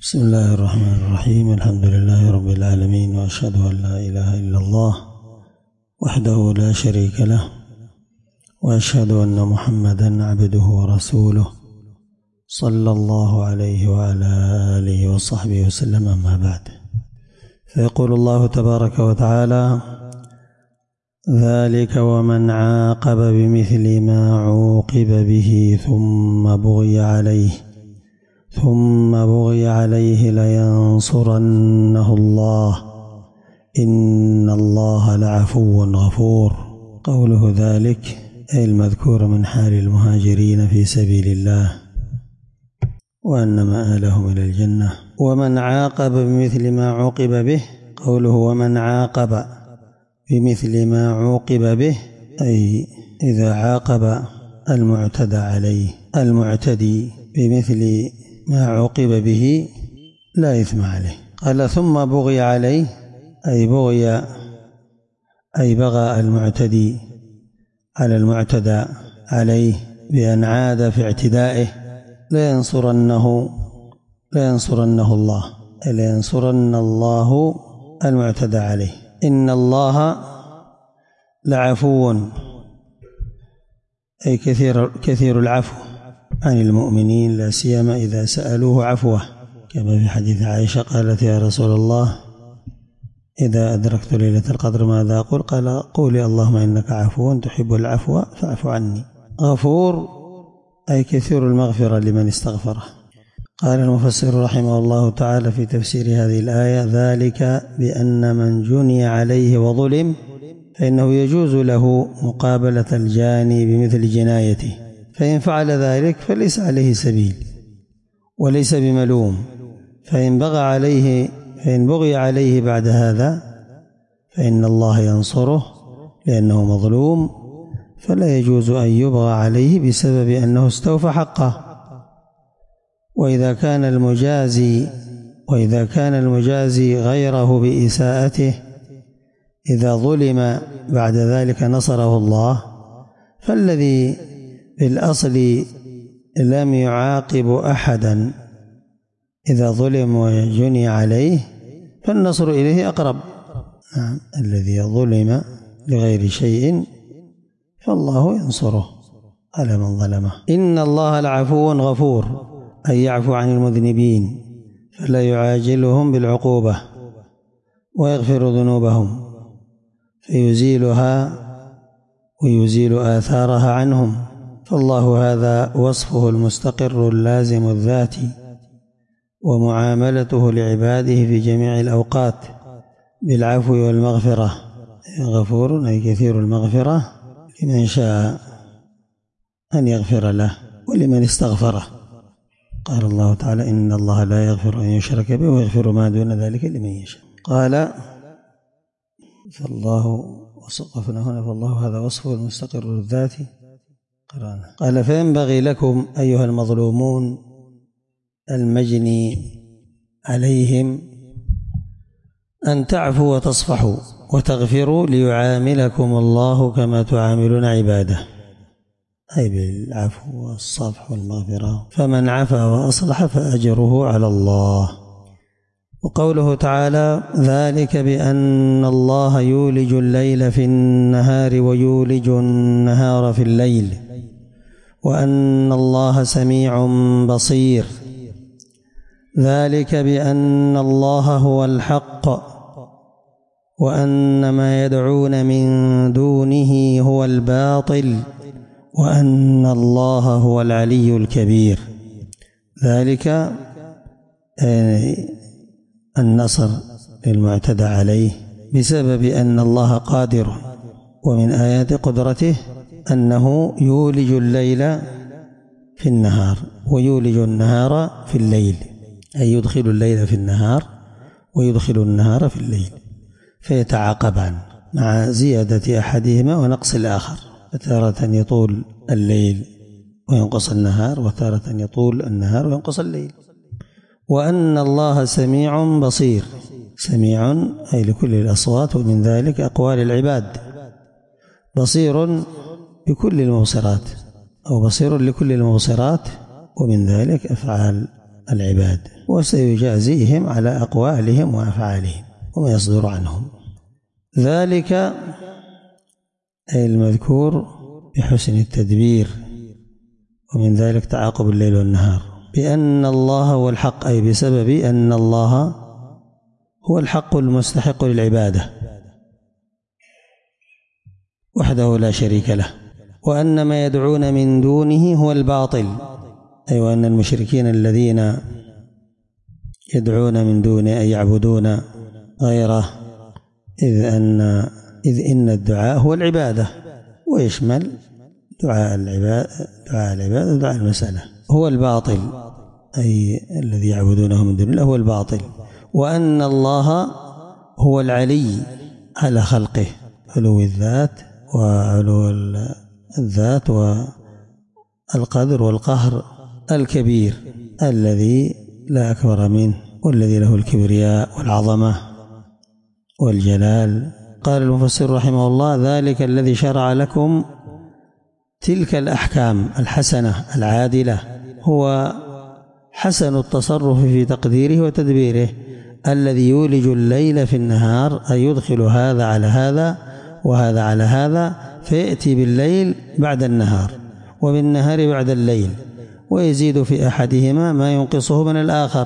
بسم الله الرحمن الرحيم. الحمد لله رب العالمين، وأشهد أن لا إله إلا الله وحده لا شريك له، وأشهد أن محمدا عبده ورسوله صلى الله عليه وعلى آله وصحبه وسلم. أما بعد، فيقول الله تبارك وتعالى: ذلك ومن عاقب بمثل ما عوقب به ثم بغي عليه لينصرنه الله إن الله لعفو غفور. قوله ذلك أي المذكور من حال المهاجرين في سبيل الله، وأن مآلهم إلى الجنة. ومن عاقب بمثل ما عوقب به، قوله ومن عاقب بمثل ما عوقب به أي إذا عاقب المعتدي بمثل ما عوقب به لا إثم عليه. قال ثم بغي عليه أي بغى المعتدي على المعتدى عليه بأن عاد في اعتدائه لينصرنه الله المعتدى عليه. إن الله لعفو أي كثير العفو عن المؤمنين، لا سيما إذا سألوه عفوه، كما في حديث عائشة قالت: يا رسول الله إذا أدركت ليلة القدر ماذا أقول؟ قال: قولي اللهم إنك عفو تحب العفو فاعف عني. غفور أي كثير المغفرة لمن استغفره. قال المفسر رحمه الله تعالى في تفسير هذه الآية: ذلك بأن من جني عليه وظلم فإنه يجوز له مقابلة الجاني بمثل جنايته، فإن فعل ذلك فليس عليه سبيل وليس بملوم، فإن بغي عليه بعد هذا فإن الله ينصره لأنه مظلوم، فلا يجوز أن يبغى عليه بسبب أنه استوفى حقه. وإذا كان المجازي غيره بإساءته إذا ظلم بعد ذلك نصره الله، فالذي بالأصل لم يعاقب أحدا إذا ظلم وجني عليه فالنصر إليه أقرب. الذي ظلم لغير شيء فالله ينصره على من ظلمه. إن الله لعفو غفور أي يعفو عن المذنبين فلا يعاجلهم بالعقوبة ويغفر ذنوبهم فيزيلها ويزيل آثارها عنهم، فالله هذا وصفه المستقر اللازم الذاتي، ومعاملته لعباده في جميع الأوقات بالعفو والمغفرة. غفور أي كثير المغفرة لمن شاء أن يغفر له ولمن استغفره. قال الله تعالى: إن الله لا يغفر أن يشرك به ويغفر ما دون ذلك لمن يشاء. قال فالله وصفنا هنا فالله هذا وصفه المستقر الذاتي. قال فينبغي لكم أيها المظلومون المجني عليهم أن تعفوا وتصفحوا وتغفروا ليعاملكم الله كما تعاملون عباده، أي بالعفو والصفح والمغفرة. فمن عفا وأصلح فأجره على الله. وقوله تعالى: ذلك بأن الله يولج الليل في النهار ويولج النهار في الليل وأن الله سميع بصير. ذلك بأن الله هو الحق وأن ما يدعون من دونه هو الباطل وأن الله هو العلي الكبير. ذلك النصر للمعتدى عليه بسبب أن الله قادر، ومن آيات قدرته أنه يولج الليل في النهار ويولج النهار في الليل، أي يدخل الليل في النهار ويدخل النهار في الليل فيتعاقبان مع زيادة أحدهما ونقص الآخر، فتارة يطول الليل وينقص النهار، وتارة يطول النهار وينقص الليل. وأن الله سميع بصير. سميع أي لكل الأصوات، ومن ذلك أقوال العباد. بصير بكل المبصرات أو بصير لكل المبصرات، ومن ذلك أفعال العباد، وسيجازيهم على أقوالهم وأفعالهم وما يصدر عنهم. ذلك أي المذكور بحسن التدبير، ومن ذلك تعاقب الليل والنهار، بأن الله هو الحق، أي بسبب أن الله هو الحق المستحق للعبادة وحده لا شريك له، وأن ما يدعون من دونه هو الباطل، أي وأن المشركين الذين يدعون من دونه أي يعبدون غيره، إذ إن الدعاء هو العبادة، ويشمل دعاء العبادة ودعاء المسألة، هو الباطل، أي الذي يعبدونه من دون الله هو الباطل. وأن الله هو العلي على خلقه، علو الذات وعلو الذات والقدر والقهر، الكبير الذي لا أكبر منه، والذي له الكبرياء والعظمة والجلال. قال المفسر رحمه الله: ذلك الذي شرع لكم تلك الأحكام الحسنة العادلة هو حسن التصرف في تقديره وتدبيره، الذي يولج الليل في النهار، أي يدخل هذا على هذا وهذا على هذا، فيأتي بالليل بعد النهار وبالنهار بعد الليل، ويزيد في أحدهما ما ينقصه من الآخر،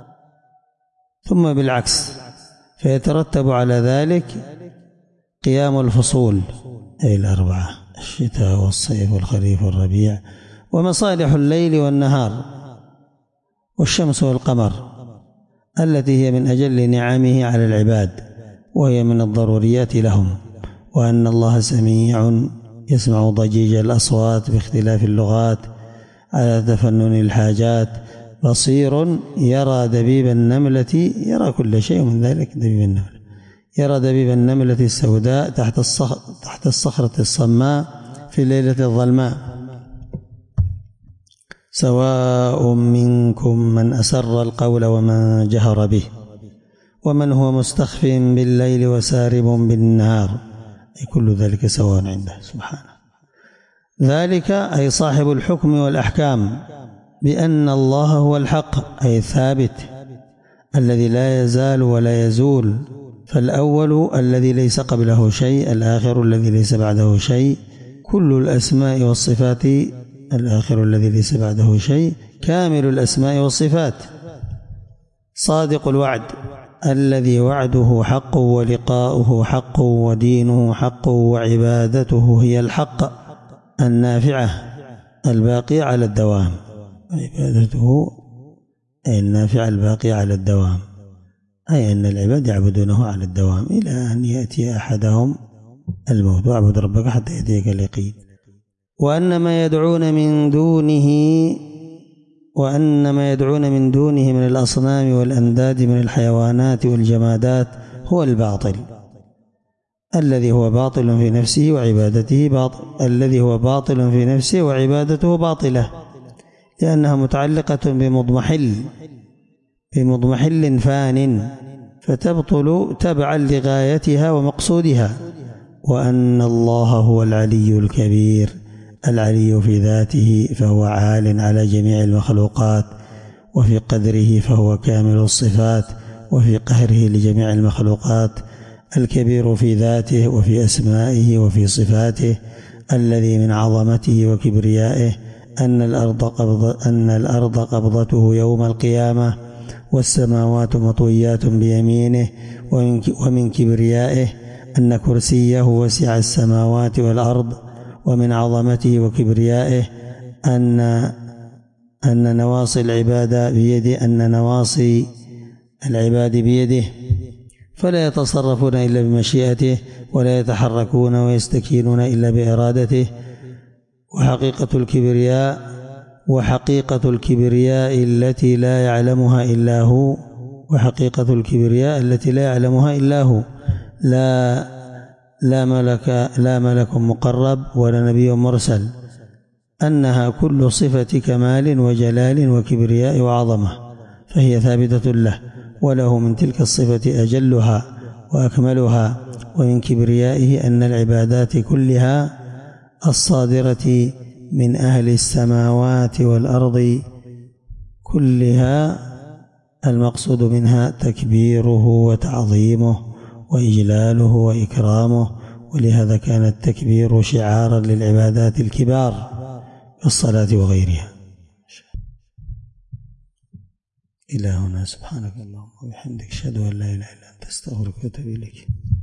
ثم بالعكس، فيترتب على ذلك قيام الفصول أي الأربعة: الشتاء والصيف والخريف والربيع، ومصالح الليل والنهار، والشمس والقمر التي هي من أجل نعمه على العباد، وهي من الضروريات لهم. وأن الله سميع يسمع ضجيج الأصوات باختلاف اللغات على تفنن الحاجات، بصير يرى دبيب النملة، يرى كل شيء من ذلك دبيب النملة، يرى دبيب النملة السوداء تحت الصخرة الصماء في الليلة الظلماء. سواء منكم من أسر القول ومن جهر به، ومن هو مستخف بالليل وسارب بالنهار، أي كل ذلك سواء عنده سبحانه. ذلك أي صاحب الحكم والأحكام، بأن الله هو الحق أي الثابت الذي لا يزال ولا يزول، فالأول الذي ليس قبله شيء، الآخر الذي ليس بعده شيء، كل الأسماء والصفات، الآخر الذي ليس بعده شيء، كامل الأسماء والصفات، صادق الوعد الذي وعده حق ولقاؤه حق ودينه حق وعبادته هي الحق النافعة الباقية على الدوام، عبادته أي النافعة الباقية على الدوام، أي أن العباد يعبدونه على الدوام إلى أن يأتي أحدهم الموت، واعبد ربك حتى يأتيك اليقين. وأن ما يدعون من دونه من الأصنام والأنداد من الحيوانات والجمادات هو الباطل، الذي هو باطل في نفسه وعبادته الذي هو باطل في نفسه وعبادته باطلة، لأنها متعلقة بمضمحل فان، فتبطل تبعا لغايتها ومقصودها. وأن الله هو العلي الكبير، العلي في ذاته فهو عال على جميع المخلوقات، وفي قدره فهو كامل الصفات، وفي قهره لجميع المخلوقات، الكبير في ذاته وفي أسمائه وفي صفاته، الذي من عظمته وكبريائه أن الأرض قبضته يوم القيامة، والسماوات مطويات بيمينه، ومن كبريائه أن كرسيه وسع السماوات والأرض، ومن عظمته وكبريائه أن نواصي العباد بيده، فلا يتصرفون إلا بمشيئته، ولا يتحركون ويستكينون إلا بإرادته. وحقيقة الكبرياء التي لا يعلمها إلا هو، لا ملك مقرب ولا نبي مرسل، أنها كل صفة كمال وجلال وكبرياء وعظمة، فهي ثابتة له، وله من تلك الصفة أجلها وأكملها. ومن كبريائه أن العبادات كلها الصادرة من أهل السماوات والأرض كلها المقصود منها تكبيره وتعظيمه وإجلاله وإكرامه، ولهذا كان التكبير شعارا للعبادات الكبار كالصلاة وغيرها. إلى هنا، سبحانك اللهم وبحمدك، أشهد أن لا إله إلا أنت، أستغفرك وأتوب إليك.